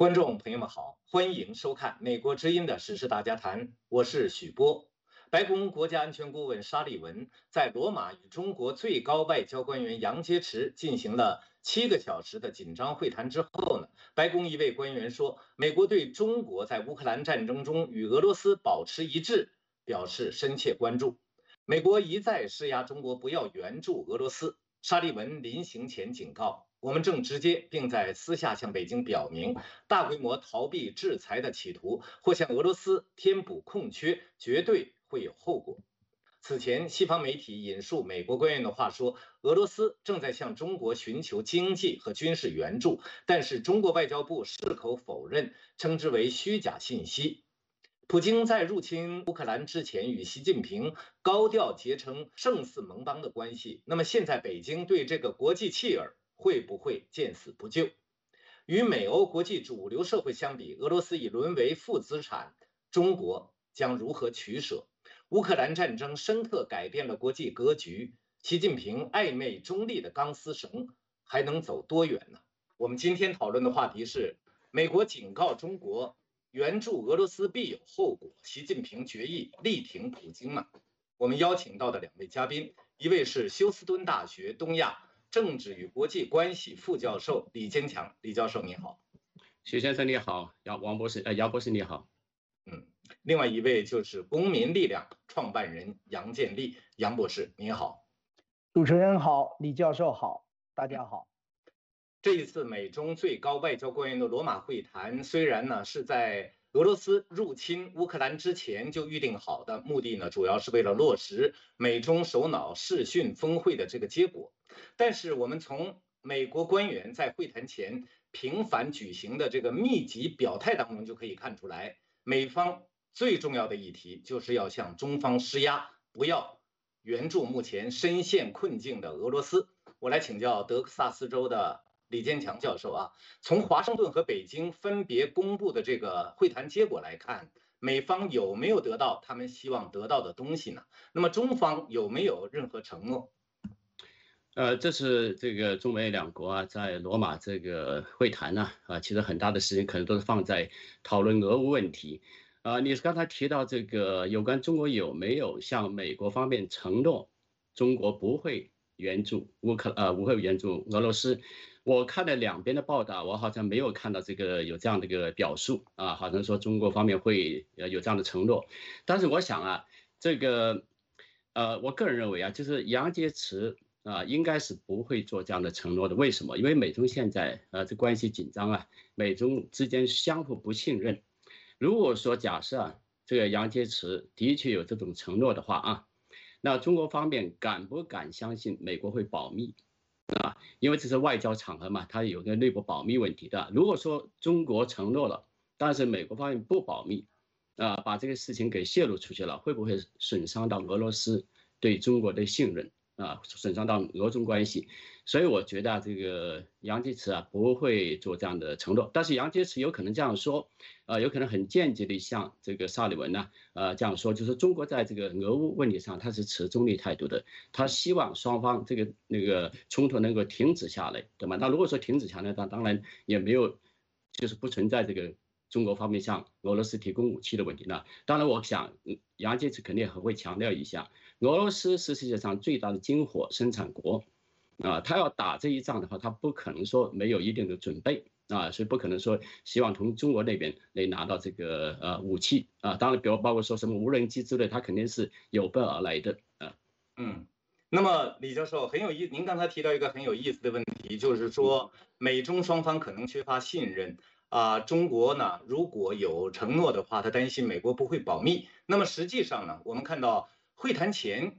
观众朋友们好，欢迎收看美国之音的时事大家谈，我是许波。白宫国家安全顾问沙利文在罗马与中国最高外交官员杨洁篪进行了7个小时的紧张会谈之后呢，白宫一位官员说，美国对中国在乌克兰战争中与俄罗斯保持一致表示深切关注。美国一再施压中国不要援助俄罗斯。沙利文临行前警告，我们正直接并在私下向北京表明，大规模逃避制裁的企图或向俄罗斯填补空缺，绝对会有后果。此前，西方媒体引述美国官员的话说，俄罗斯正在向中国寻求经济和军事援助，但是中国外交部矢口否认，称之为虚假信息。普京在入侵乌克兰之前与习近平高调结成胜似盟邦的关系，那么现在北京对这个国际弃儿会不会见死不救？与美欧国际主流社会相比，俄罗斯已沦为负资产，中国将如何取舍？乌克兰战争深刻改变了国际格局，习近平暧昧中立的钢丝绳还能走多远呢？我们今天讨论的话题是：美国警告中国援助俄罗斯必有后果，习近平决议力挺普京嘛？我们邀请到的2位嘉宾，一位是休斯敦大学东亚政治与国际关系副教授李坚强，李教授你好。 许先生你好，杨博士你好。 另外一位就是公民力量创办人杨建立，杨博士你好。 主持人好，李教授好，大家好。 这一次美中最高外交官员的罗马会谈，虽然呢是在俄罗斯入侵乌克兰之前就预定好的，目的呢主要是为了落实美中首脑视讯峰会的这个结果，但是我们从美国官员在会谈前频繁举行的这个密集表态当中就可以看出来，美方最重要的议题就是要向中方施压，不要援助目前深陷困境的俄罗斯。我来请教德克萨斯州的李坚强教授啊，从华盛顿和北京分别公布的这个会谈结果来看，美方有没有得到他们希望得到的东西呢？那么中方有没有任何承诺？ 这是这个中美两国啊，在罗马这个会谈呢，其实很大的时间可能都是放在讨论俄乌问题。你刚才提到这个有关中国有没有向美国方面承诺，中国不会援助不会援助俄罗斯。我看了两边的报道，我好像没有看到这个有这样的一个表述啊，好像说中国方面会有这样的承诺。但是我想啊，这个我个人认为啊，就是杨洁篪应该是不会做这样的承诺的。为什么？因为美中现在这关系紧张啊，美中之间相互不信任。如果说假设这个杨洁篪的确有这种承诺的话啊，那中国方面敢不敢相信美国会保密？因为这是外交场合嘛，它有个内部保密问题的。如果说中国承诺了，但是美国方面不保密，把这个事情给泄露出去了，会不会损伤到俄罗斯对中国的信任损伤到俄中关系？所以我觉得这个杨洁篪不会做这样的承诺，但是杨洁篪有可能这样说，有可能很间接的向这个沙利文呢，这样说，就是中国在这个俄乌问题上它是持中立态度的，他希望双方那个冲突能够停止下来，对吗？那如果说停止下来，那当然也没有，就是不存在这个中国方面向俄罗斯提供武器的问题呢。当然，我想杨洁篪肯定还会强调一下，俄罗斯是世界上最大的金火生产国。他要打这一仗的话，他不可能说没有一定的准备所以不可能说希望从中国那边来拿到这个武器当然，比如包括说什么无人机之类，他肯定是有备而来的那么李教授您刚才提到一个很有意思的问题，就是说美中双方可能缺乏信任中国呢如果有承诺的话，他担心美国不会保密。那么实际上呢，我们看到会谈前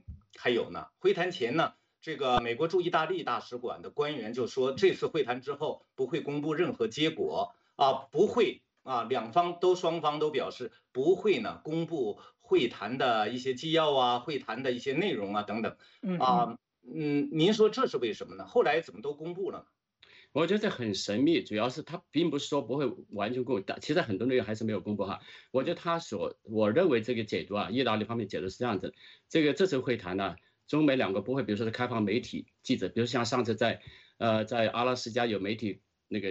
这个美国驻意大利大使馆的官员就说，这次会谈之后不会公布任何结果不会双方都表示不会呢公布会谈的一些纪要会谈的一些内容等等您说这是为什么呢？后来怎么都公布了呢？ 我觉得这很神秘，主要是他并不是说不会完全公布，其实很多内容还是没有公布我觉得我认为这个解读意大利方面解读是这样子，这次会谈呢，中美两个不会，比如说是开放媒体记者，比如像上次在阿拉斯加有媒体那个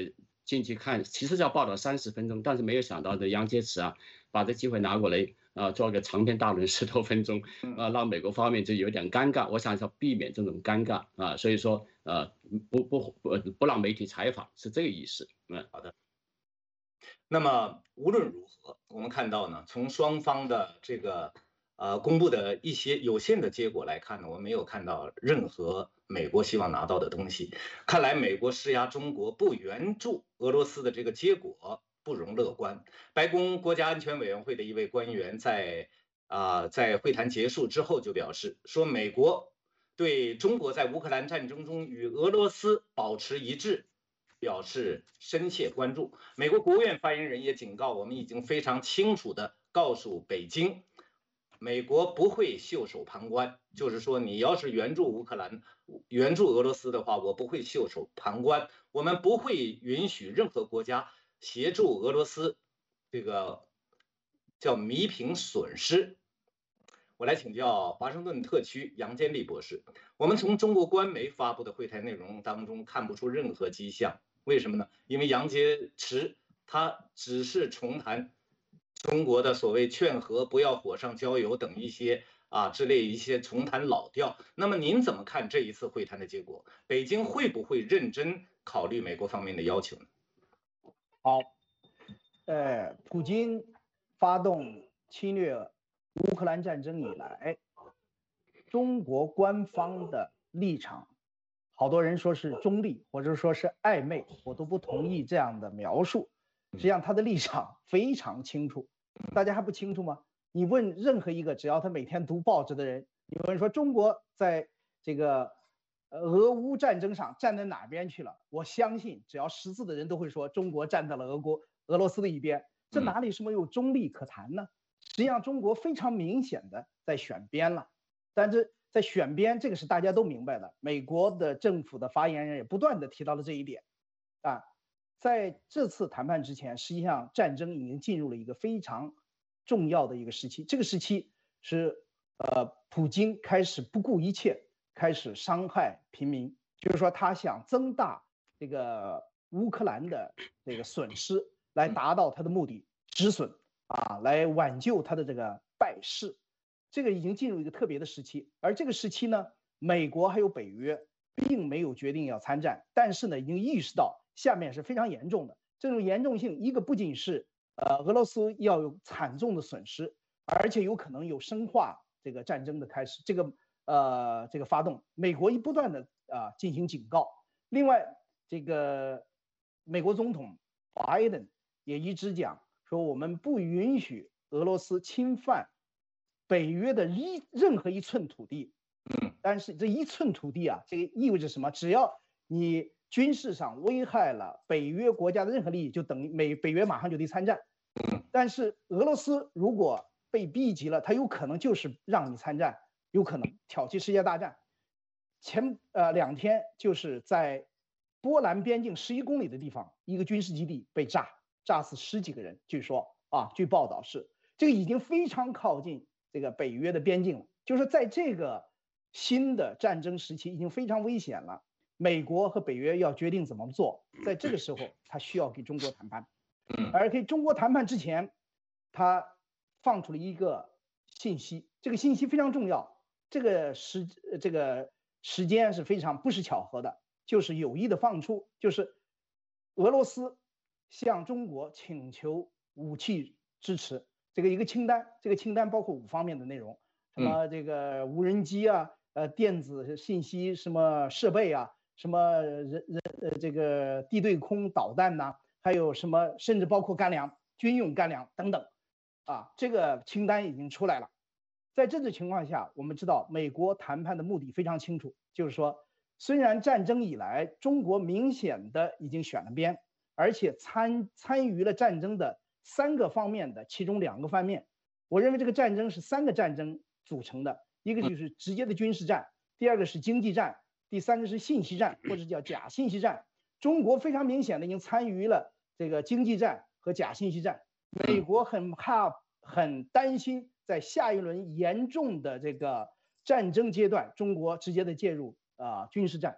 进去看，其实要报道30分钟，但是没有想到的杨洁篪啊，把这机会拿过来做个长篇大论10多分钟让美国方面就有点尴尬。我想要避免这种尴尬所以说不让媒体采访是这个意思。 好的。那么无论如何，我们看到呢，从双方的这个公布的一些有限的结果来看呢，我没有看到任何美国希望拿到的东西。看来美国施压中国不援助俄罗斯的这个结果不容乐观。白宫国家安全委员会的一位官员在会谈结束之后就表示说，美国对中国在乌克兰战争中与俄罗斯保持一致表示深切关注。美国国务院发言人也警告，我们已经非常清楚地告诉北京，美国不会袖手旁观，就是说你要是援助乌克兰、援助俄罗斯的话，我不会袖手旁观，我们不会允许任何国家协助俄罗斯这个叫弥平损失。我来请教华盛顿特区杨坚利博士，我们从中国官媒发布的会谈内容当中看不出任何迹象，为什么呢？因为杨洁篪他只是重谈中国的所谓劝和、不要火上浇油等一些之类一些重谈老调。那么您怎么看这一次会谈的结果？北京会不会认真考虑美国方面的要求呢？ 好，普京发动侵略乌克兰战争以来，中国官方的立场，好多人说是中立，或者说是暧昧，我都不同意这样的描述。实际上，他的立场非常清楚，大家还不清楚吗？你问任何一个只要他每天读报纸的人，你问说中国在这个俄乌战争上站在哪边去了？我相信只要识字的人都会说中国站在了俄罗斯的一边，这哪里什么有中立可谈呢？实际上，中国非常明显的在选边了，但是在选边，这个是大家都明白的。美国的政府的发言人也不断的提到了这一点，在这次谈判之前，实际上战争已经进入了一个非常重要的一个时期。这个时期是普京开始不顾一切，开始伤害平民，就是说他想增大这个乌克兰的这个损失，来达到他的目的，止损。来挽救他的这个败势，这个已经进入一个特别的时期。而这个时期呢，美国还有北约并没有决定要参战，但是呢，已经意识到下面是非常严重的。这种严重性，一个不仅是俄罗斯要有惨重的损失，而且有可能有深化这个战争的开始。这个发动，美国不断的进行警告。另外，这个美国总统拜登也一直讲。说我们不允许俄罗斯侵犯北约的任何一寸土地，但是这一寸土地这个意味着什么？只要你军事上危害了北约国家的任何利益，就等于北约马上就得参战。但是俄罗斯如果被逼急了，他有可能就是让你参战，有可能挑起世界大战。前2天就是在波兰边境11公里的地方，一个军事基地被炸死10几个人，据说据报道是这个已经非常靠近这个北约的边境了，就是在这个新的战争时期已经非常危险了。美国和北约要决定怎么做，在这个时候他需要给中国谈判，而给中国谈判之前，他放出了一个信息，这个信息非常重要，这个时间是非常不是巧合的，就是有意的放出，就是俄罗斯向中国请求武器支持，这个一个清单，这个清单包括5方面的内容，什么这个无人机电子信息什么设备什么这个地对空导弹还有什么甚至包括干粮、军用干粮等等，这个清单已经出来了。在这种情况下，我们知道美国谈判的目的非常清楚，就是说，虽然战争以来中国明显的已经选了边。而且参与了战争的3个方面的其中2个方面，我认为这个战争是3个战争组成的，一个就是直接的军事战，第2个是经济战，第3个是信息战或者叫假信息战。中国非常明显的已经参与了这个经济战和假信息战，美国很担心在下一轮严重的这个战争阶段，中国直接的介入军事战。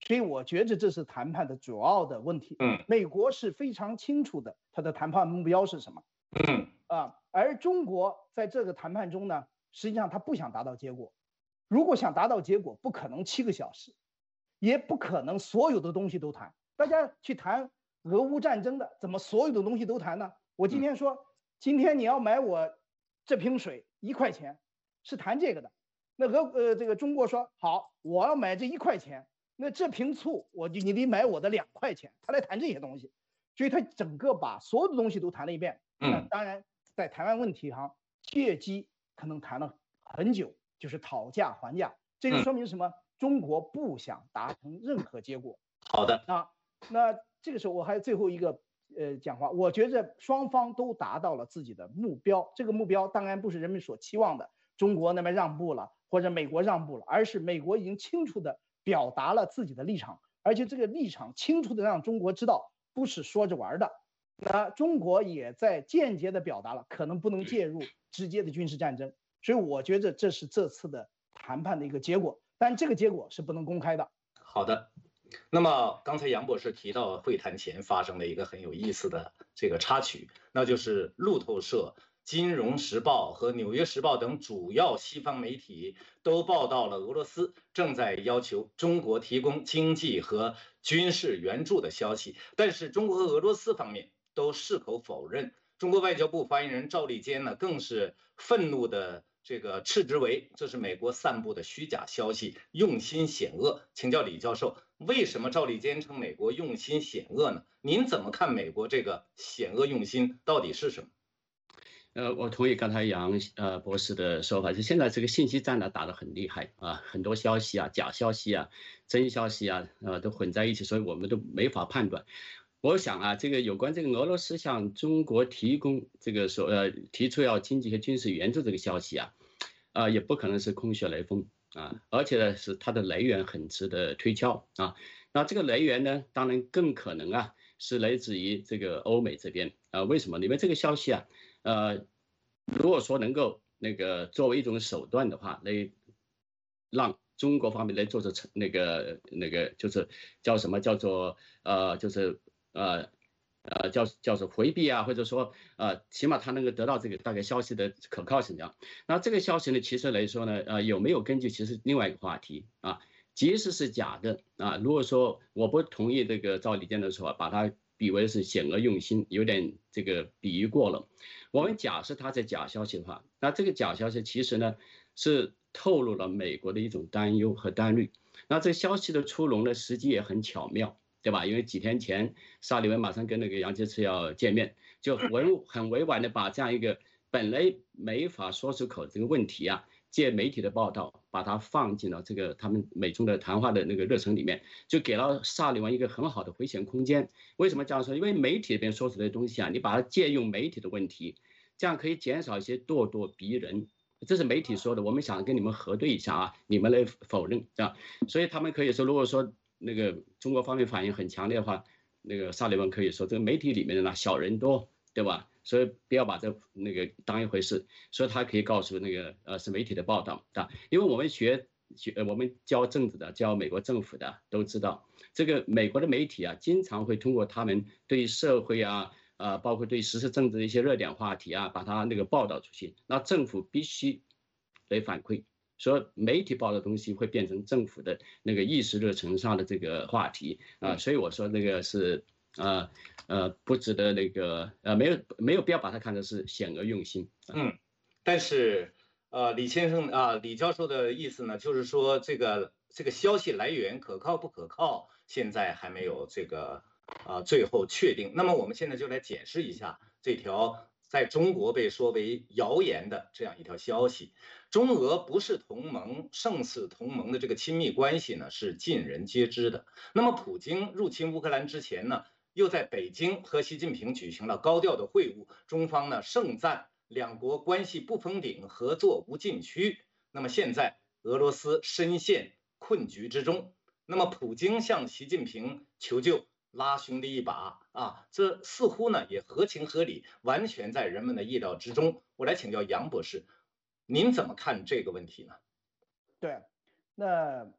所以我觉得这是谈判的主要的问题。美国是非常清楚的，它的谈判目标是什么。而中国在这个谈判中呢，实际上他不想达到结果。如果想达到结果，不可能7个小时，也不可能所有的东西都谈。大家去谈俄乌战争的，怎么所有的东西都谈呢？我今天说，今天你要买我这瓶水1块钱，是谈这个的。那这个中国说好，我要买这1块钱，那这瓶醋你得买我的2块钱，他来谈这些东西，所以他整个把所有的东西都谈了一遍。那当然，在台湾问题上，借机可能谈了很久，就是讨价还价。这就说明什么？中国不想达成任何结果。 好的那这个时候我还有最后一个讲话，我觉着双方都达到了自己的目标。这个目标当然不是人们所期望的，中国那边让步了，或者美国让步了，而是美国已经清楚的表达了自己的立场，而且这个立场清楚的让中国知道不是说着玩的。那中国也在间接的表达了可能不能介入直接的军事战争。所以我觉得这是这次的谈判的一个结果，但这个结果是不能公开的。 好的，那么刚才杨博士提到会谈前发生了一个很有意思的这个插曲，那就是路透社、金融时报和纽约时报等主要西方媒体都报道了俄罗斯正在要求中国提供经济和军事援助的消息，但是中国和俄罗斯方面都矢口否认。中国外交部发言人赵立坚呢，更是愤怒的这个斥之为这是美国散布的虚假消息，用心险恶。请教李教授，为什么赵立坚称美国用心险恶呢？您怎么看美国这个险恶用心到底是什么？ 我同意刚才杨博士的说法，就现在这个信息战呢打得很厉害啊，很多消息啊、假消息啊、真消息啊，都混在一起，所以我们都没法判断。我想啊，这个有关这个俄罗斯向中国提供这个提出要经济和军事援助这个消息啊，也不可能是空穴来风啊，而且呢是它的来源很值得推敲啊。那这个来源呢，当然更可能啊是来自于这个欧美这边啊。为什么？因为这个消息啊，如果说能够作为一种手段的话，来让中国方面来做出那个就是叫什么叫做就是叫做回避啊，或者说起码他能够得到这个大概消息的可靠性这样。那这个消息呢，其实来说呢，有没有根据，其实另外一个话题啊。即使是假的啊，如果说我不同意这个赵立坚的说法，把它比为是险恶用心，有点这个比喻过了。我们假设它是假消息的话，那这个假消息其实呢是透露了美国的一种担忧和担虑。那这消息的出笼呢，时机也很巧妙，对吧？因为几天前沙利文马上跟那个杨洁篪要见面，就很委婉的把这样一个本来没法说出口这个问题啊，借媒体的报道把它放进了这个他们美中的谈话的那个热忱里面，就给了沙利文一个很好的回旋空间。为什么这样说？因为媒体那边说出来的东西啊，你把它借用媒体的问题，这样可以减少一些咄咄逼人。这是媒体说的，我们想跟你们核对一下啊，你们来否认这样。所以他们可以说，如果说那个中国方面反应很强烈的话，那个沙利文可以说这个媒体里面的呢小人多，对吧？所以不要把这当一回事，所以他可以告诉那个是媒体的报道啊，因为我们我们教政治的、教美国政府的都知道，这个美国的媒体啊，经常会通过他们对社会啊包括对时事政治的一些热点话题啊，把它报道出去，那政府必须来反馈。所以媒体报的东西会变成政府的那个议事热忱上的这个话题啊，所以我说那个是不值得没有必要把它看成是险恶用心。 但是李先生啊，李教授的意思呢，就是说这个消息来源可靠不可靠，现在还没有这个最后确定。那么我们现在就来解释一下这条在中国被说为谣言的这样一条消息。中俄不是同盟，胜似同盟的这个亲密关系呢，是尽人皆知的。那么普京入侵乌克兰之前呢，又在北京和习近平举行了高调的会晤，中方呢盛赞两国关系不封顶，合作无禁区。那么现在俄罗斯深陷困局之中，那么普京向习近平求救，拉兄弟一把啊，这似乎呢也合情合理，完全在人们的意料之中。我来请教杨博士，您怎么看这个问题呢？ 对，那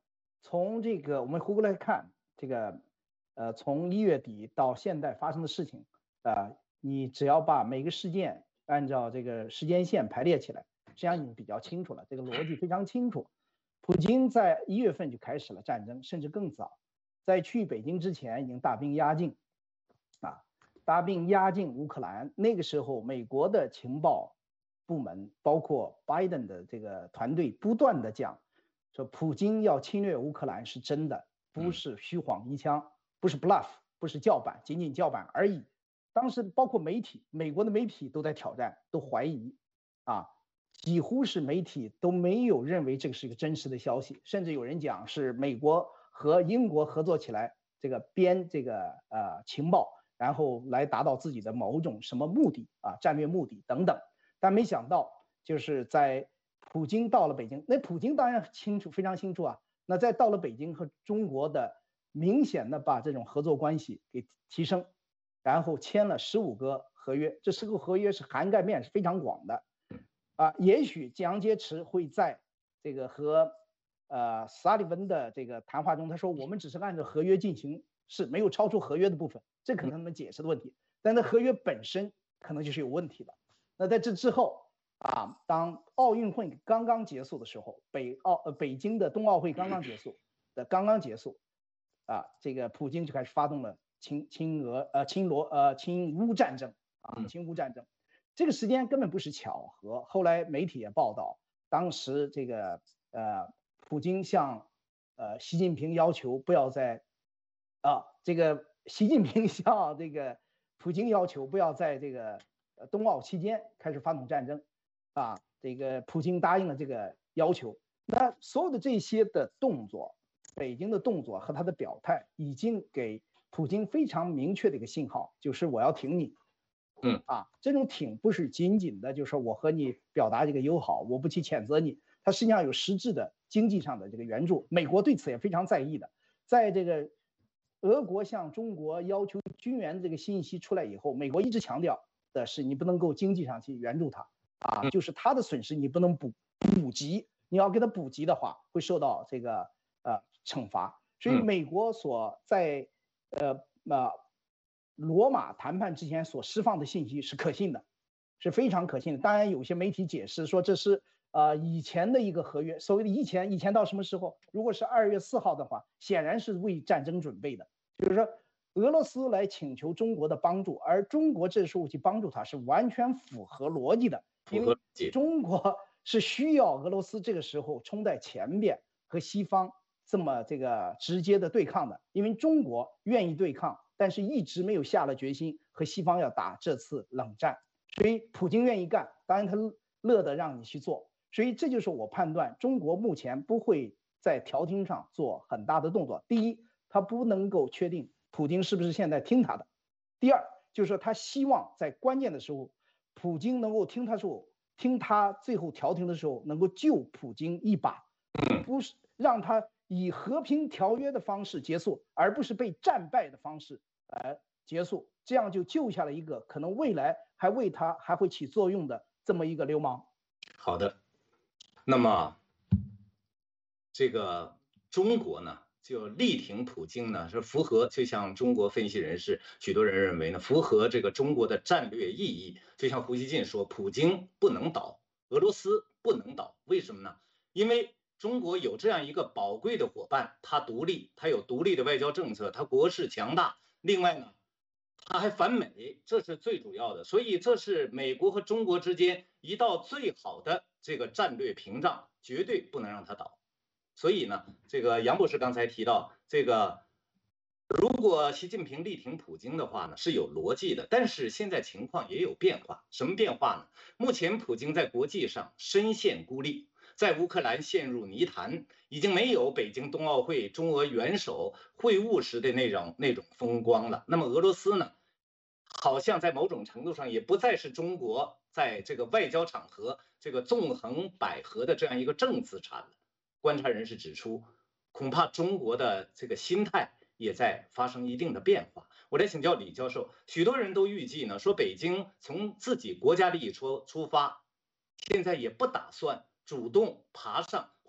从这个我们回过来看，这个从1月底到现在发生的事情，你只要把每个事件按照这个时间线排列起来，实际上已经比较清楚了，这个逻辑非常清楚。普京在1月份就开始了战争，甚至更早，在去北京之前已经大兵压境，大兵压境乌克兰。那个时候，美国的情报部门，包括拜登的这个团队，不断的讲说，普京要侵略乌克兰是真的，不是虚晃一枪，不是 bluff， 不是叫板，仅仅叫板而已。当时包括媒体，美国的媒体都在挑战，都怀疑，几乎是媒体都没有认为这个是一个真实的消息，甚至有人讲是美国和英国合作起来，这个编这个情报，然后来达到自己的某种什么目的战略目的等等。但没想到，就是在普京到了北京，那普京当然清楚，非常清楚那在到了北京和中国的明显的把这种合作关系给提升，然后签了15个合约，这15个合约是涵盖面是非常广的。也许杨洁篪会在这个和萨利文的这个谈话中，他说我们只是按照合约进行，是没有超出合约的部分，这可能他们解释的问题，但那合约本身可能就是有问题的。那在这之后当奥运会刚刚结束的时候，北京的冬奥会刚刚结束，这个普京就开始发动了侵乌战争侵乌战争。这个时间根本不是巧合。后来媒体也报道，当时这个普京向习近平要求不要在这个习近平向这个普京要求不要在这个冬奥期间开始发动战争这个普京答应了这个要求。那所有的这些的动作，北京的动作和他的表态，已经给普京非常明确的一个信号，就是我要挺你。这种挺不是仅仅的，就是说我和你表达这个友好，我不去谴责你，它实际上有实质的经济上的这个援助。美国对此也非常在意的。在这个俄国向中国要求军援这个信息出来以后，美国一直强调的是，你不能够经济上去援助他就是他的损失你不能补给，你要给他补给的话，会受到这个惩罚。所以美国所在罗马谈判之前所释放的信息是可信的，是非常可信的。当然，有些媒体解释说这是以前的一个合约。所谓的以前到什么时候？如果是2月4号的话，显然是为战争准备的。就是说，俄罗斯来请求中国的帮助，而中国这时候去帮助他，是完全符合逻辑的。因为中国是需要俄罗斯这个时候冲在前边和西方这么这个直接的对抗的，因为中国愿意对抗，但是一直没有下了决心和西方要打这次冷战，所以普京愿意干，当然他乐得让你去做。所以这就是我判断中国目前不会在调停上做很大的动作。第一，他不能够确定普京是不是现在听他的；第二，就是说他希望在关键的时候，普京能够听他最后调停的时候能够救普京一把，不是让他以和平条约的方式结束，而不是被战败的方式结束，这样就救下了一个可能未来还为他还会起作用的这么一个流氓。 好的，那么这个中国呢，就力挺普京呢，是符合，就像中国分析人士许多人认为呢，符合这个中国的战略意义。就像胡锡进说，普京不能倒，俄罗斯不能倒，为什么呢？因为中国有这样一个宝贵的伙伴，他独立，他有独立的外交政策，他国势强大，另外呢，他还反美，这是最主要的。所以这是美国和中国之间一道最好的这个战略屏障，绝对不能让他倒。所以呢，这个杨博士刚才提到，这个如果习近平力挺普京的话呢，是有逻辑的。但是现在情况也有变化，什么变化呢？目前普京在国际上深陷孤立，在乌克兰陷入泥潭，已经没有北京冬奥会中俄元首会晤时的那种风光了。那么俄罗斯呢，好像在某种程度上也不再是中国在这个外交场合这个纵横捭阖的这样一个正资产了。观察人士指出，恐怕中国的这个心态也在发生一定的变化。我来请教李教授，许多人都预计呢，说北京从自己国家利益出发，现在也不打算主动爬上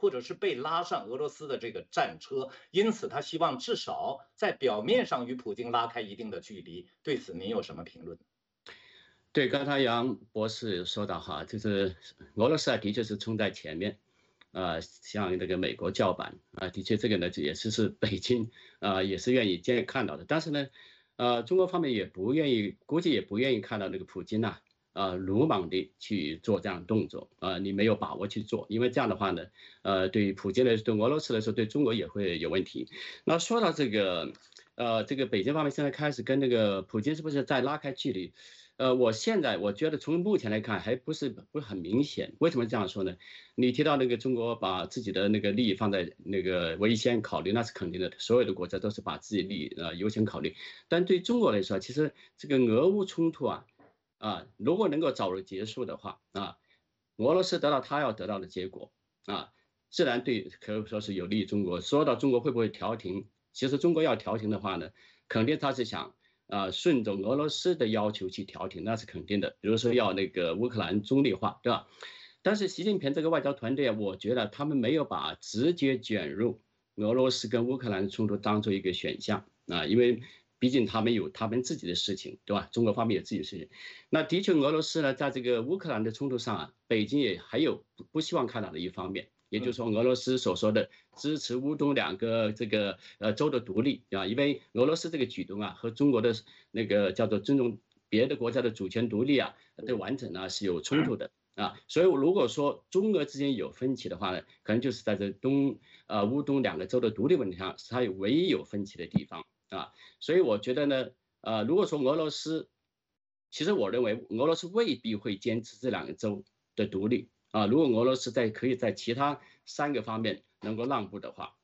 或者是被拉上俄罗斯的这个战车，因此他希望至少在表面上与普京拉开一定的距离。对此您有什么评论？ 对，刚才杨博士说到哈，就是俄罗斯啊，的确是冲在前面，向这个美国叫板啊，的确这个呢也是北京也是愿意看到的，但是呢，中国方面也不愿意，估计也不愿意看到那个普京呐，鲁莽地去做这样的动作你没有把握去做，因为这样的话呢，对于普京来说，对俄罗斯来说，对中国也会有问题。那说到这个，这个北京方面现在开始跟那个普京是不是在拉开距离？我觉得从目前来看还不是很明显。为什么这样说呢？你提到那个中国把自己的那个利益放在那个优先考虑，那是肯定的。所有的国家都是把自己利益优先考虑。但对中国来说，其实这个俄乌冲突如果能够早日结束的话俄罗斯得到他要得到的结果自然可以说是有利于中国。说到中国会不会调停，其实中国要调停的话呢，肯定他是想。顺着俄罗斯的要求去调停，那是肯定的。比如说要那个乌克兰中立化，对吧？但是习近平这个外交团队我觉得他们没有把直接卷入俄罗斯跟乌克兰冲突当做一个选项因为毕竟他们有他们自己的事情，对吧？中国方面有自己的事情。那的确，俄罗斯呢，在这个乌克兰的冲突上北京也还有不希望看到的一方面。也就是说，俄罗斯所说的支持乌东两个这个州的独立因为俄罗斯这个举动和中国的那个叫做尊重别的国家的主权独立的完整是有冲突的所以如果说中俄之间有分歧的话呢，可能就是在这乌东两个州的独立问题上，是它唯一有分歧的地方所以我觉得呢，如果说俄罗斯，其实我认为俄罗斯未必会坚持这两个州的独立。如果俄罗斯可以在其他3个方面能够让步的话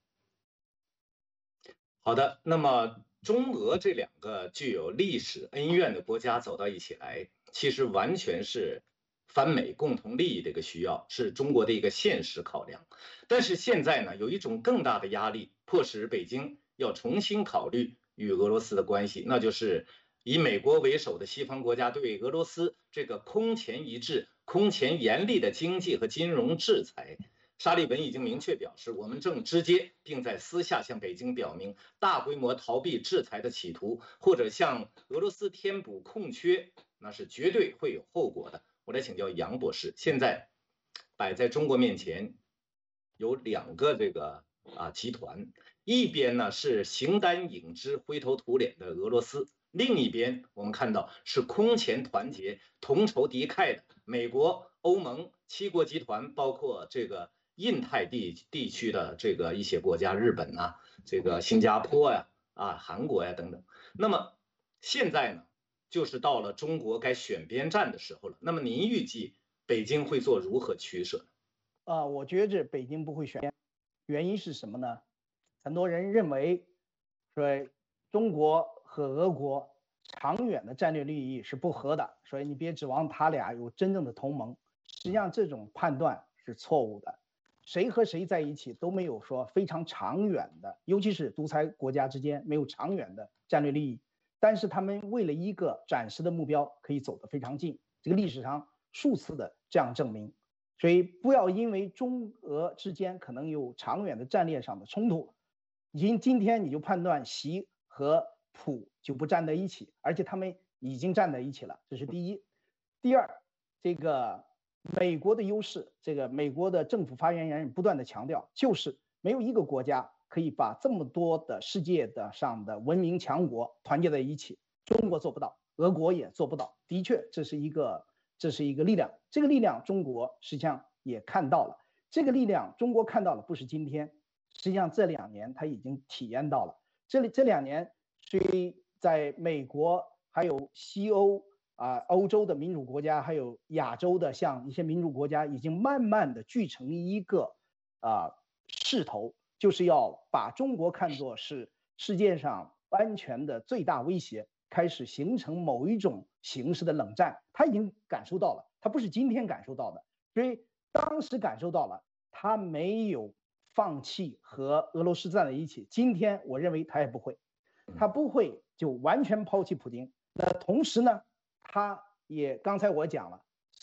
好的，那么中俄这2个具有历史恩怨的国家走到一起来，其实完全是反美共同利益的一个需要，是中国的一个现实考量。但是现在呢，有一种更大的压力，迫使北京要重新考虑与俄罗斯的关系，那就是以美国为首的西方国家对俄罗斯这个空前一致、空前严厉的经济和金融制裁。沙利文已经明确表示，我们正直接并在私下向北京表明，大规模逃避制裁的企图，或者向俄罗斯填补空缺，那是绝对会有后果的。我来请教杨博士，现在摆在中国面前有2个这个集团，一边呢是形单影只、灰头土脸的俄罗斯，另一边我们看到是空前团结、同仇敌忾的美国、欧盟7国集团，包括这个印太地区的这个一些国家，日本这个新加坡韩国等等。那么现在呢，就是到了中国该选边站的时候了。那么您预计北京会做如何取舍呢？ 我觉着北京不会选边，原因是什么呢？很多人认为说中国和俄国长远的战略利益是不合的，所以你别指望他俩有真正的同盟。实际上这种判断是错误的，谁和谁在一起都没有说非常长远的，尤其是独裁国家之间没有长远的战略利益，但是他们为了一个暂时的目标可以走得非常近，这个历史上数次的这样证明。所以不要因为中俄之间可能有长远的战略上的冲突，今天你就判断习和普就不站在一起，而且他们已经站在一起了，这是第一。第二，这个美国的优势，这个美国的政府发言人不断的强调，就是没有一个国家可以把这么多的世界上的文明强国团结在一起，中国做不到，俄国也做不到。的确，这是一个力量，这个力量中国实际上也看到了，这个力量中国看到了，不是今天，实际上这2年他已经体验到了。这2年，虽在美国还有西欧欧洲的民主国家，还有亚洲的像一些民主国家，已经慢慢的聚成一个势头，就是要把中国看作是世界上安全的最大威胁，开始形成某一种形式的冷战。他已经感受到了，他不是今天感受到的，所以当时感受到了，他没有放弃和俄罗斯站在一起。今天我认为他也不会，他不会就完全抛弃普京。那同时呢，他也刚才我讲了，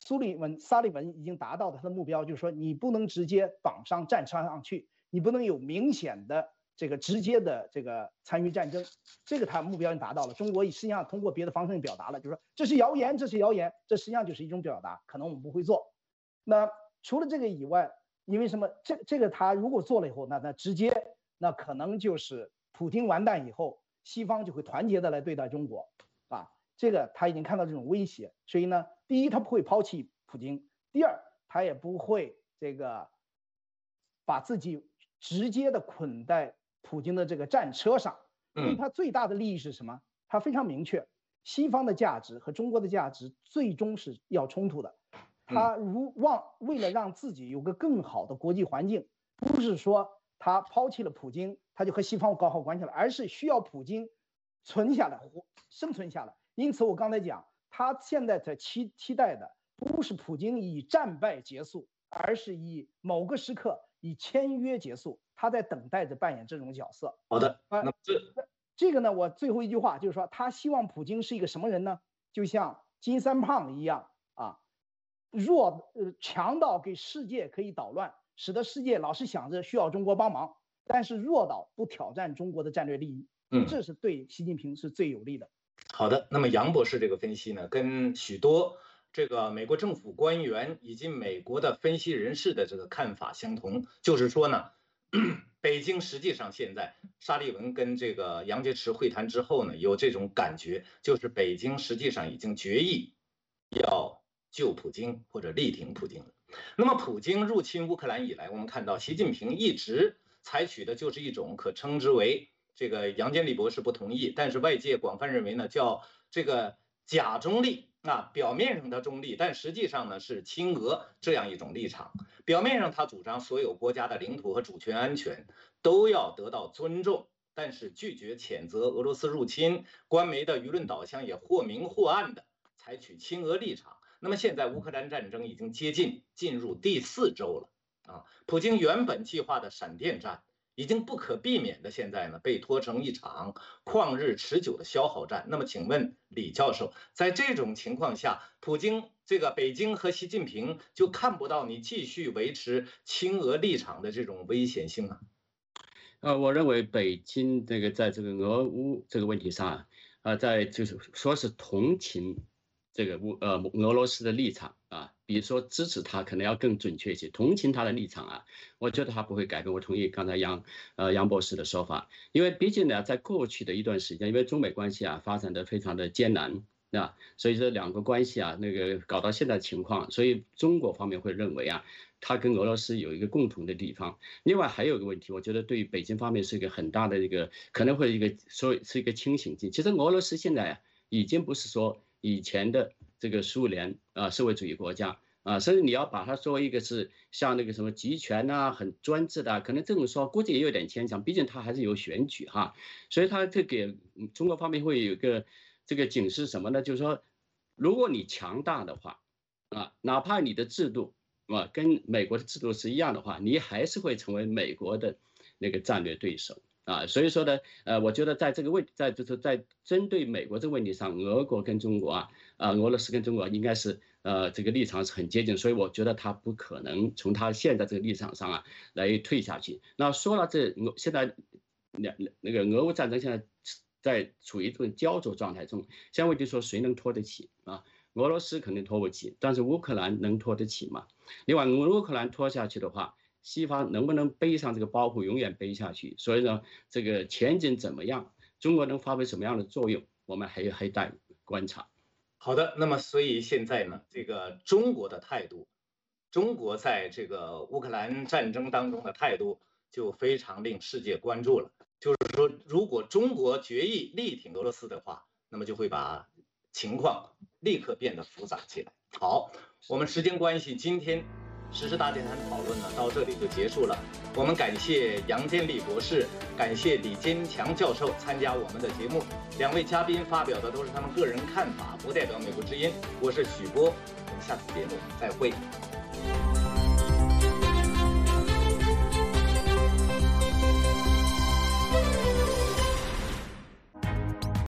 沙利文已经达到他的目标，就是说你不能直接绑上战场上去，你不能有明显的这个直接的这个参与战争，这个他目标已经达到了。中国实际上通过别的方式表达了，就是说这是谣言，这是谣言，这实际上就是一种表达，可能我们不会做。那除了这个以外，因为什么？这个他如果做了以后，那直接那可能就是普京完蛋以后，西方就会团结的来对待中国啊。这个他已经看到这种威胁，所以呢，第一他不会抛弃普京，第二他也不会这个把自己直接的捆在普京的这个战车上，因为他最大的利益是什么？他非常明确，西方的价值和中国的价值最终是要冲突的。他为了让自己有个更好的国际环境，不是说他抛弃了普京，他就和西方搞好关系了，而是需要普京存下来、生存下来。因此，我刚才讲，他现在在期待的不是普京以战败结束，而是以某个时刻以签约结束。他在等待着扮演这种角色。 好的，那这个呢，我最后一句话就是说，他希望普京是一个什么人呢？就像金三胖一样啊。强到给世界可以捣乱，使得世界老是想着需要中国帮忙，但是弱到不挑战中国的战略利益，这是对习近平是最有利的。 好的，那么杨博士这个分析呢，跟许多这个美国政府官员以及美国的分析人士的这个看法相同，就是说呢，北京实际上现在沙利文跟这个杨洁篪会谈之后呢，有这种感觉，就是北京实际上已经决议要救普京或者力挺普京了。那么普京入侵乌克兰以来，我们看到习近平一直采取的就是一种可称之为这个杨坚立博士不同意，但是外界广泛认为呢，叫这个假中立啊，表面上的中立，但实际上呢是亲俄这样一种立场。表面上他主张所有国家的领土和主权安全都要得到尊重，但是拒绝谴责俄罗斯入侵，官媒的舆论导向也或明或暗的采取亲俄立场。那么现在乌克兰战争已经进入第4周了啊，普京原本计划的闪电战已经不可避免的现在呢被拖成一场旷日持久的消耗战。那么请问李教授，在这种情况下，北京和习近平就看不到你继续维持亲俄立场的这种危险性吗？ 我认为北京这个在这个俄乌这个问题上在就是说是同情这个俄罗斯的立场啊，比如说支持他可能要更准确一些，同情他的立场啊，我觉得他不会改变。我同意刚才杨博士的说法，因为毕竟呢，在过去的一段时间，因为中美关系发展的非常的艰难啊，所以这两个关系搞到现在情况，所以中国方面会认为他跟俄罗斯有一个共同的地方。另外还有一个问题，我觉得对于北京方面是一个很大的一个可能会是一个清醒剂。其实俄罗斯现在已经不是说以前的这个苏联社会主义国家甚至你要把它说一个是像那个什么集权很专制的，可能这种说估计也有点牵强，毕竟它还是有选举所以它这给中国方面会有一个这个警示什么呢？就是说，如果你强大的话哪怕你的制度跟美国的制度是一样的话，你还是会成为美国的那个战略对手。所以说呢，我觉得在这个在针对美国这个问题上，俄国跟中国俄罗斯跟中国应该是这个立场是很接近，所以我觉得他不可能从他现在这个立场上来退下去。那说到这，现在那个俄乌战争现在在处于这种焦灼状态中，现在问题说谁能拖得起俄罗斯肯定拖不起，但是乌克兰能拖得起吗？另外，乌克兰拖下去的话，西方能不能背上这个包袱永远背下去？所以呢，这个前景怎么样？中国能发挥什么样的作用？我们还待观察。 好的，那么所以现在呢，这个中国的态度，中国在这个乌克兰战争当中的态度就非常令世界关注了。就是说，如果中国决议力挺俄罗斯的话，那么就会把情况立刻变得复杂起来。好，我们时间关系，今天时事大讲坛讨论呢到这里就结束了。我们感谢杨坚立博士，感谢李坚强教授参加我们的节目。两位嘉宾发表的都是他们个人看法，不代表美国之音。我是许波，我们下次节目再会。